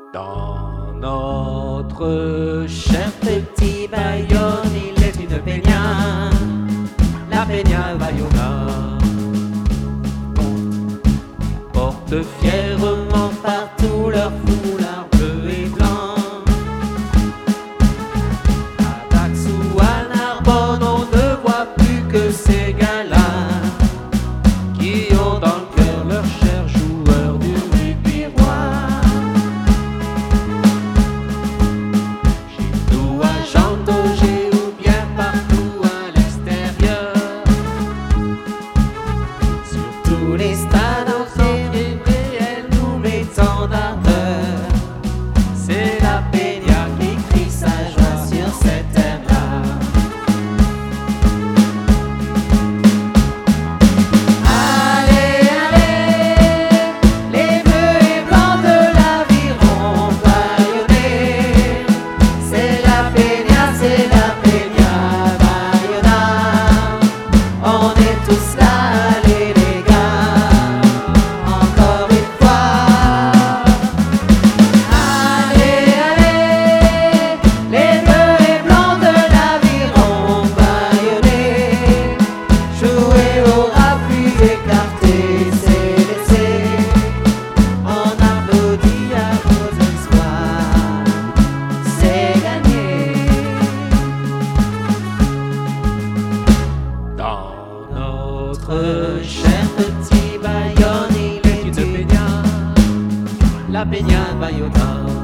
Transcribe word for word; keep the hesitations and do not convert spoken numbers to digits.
Dans notre cher petit Bayonne, il est une peña, la peña Bayona. On porte fièrement partout leur foulard bleu et blanc. À Dax ou à Narbonne, on ne voit plus que ces gars-là qui ont dans le cœur leur cher joueur du rugby roi. Chez nous à Jean Daugé ou bien partout à l'extérieur, sur tous les stades entiers, elle nous met tant d'ardeur. C'est la peña qui crie sa joie sur cette terre-là. Allez, allez, les bleus et blancs de l'aviron bayonnais. C'est la peña, c'est la peña Bayona. On est tous là, allez les gars, encore une fois. Allez, allez, les bleus et blancs de l'aviron bayonnais. Jouer aura pu écarter ses laissés. On applaudit à vos espoirs, c'est gagné. Dans notre cher petit Bayonne, il est une peña, la peña Bayona.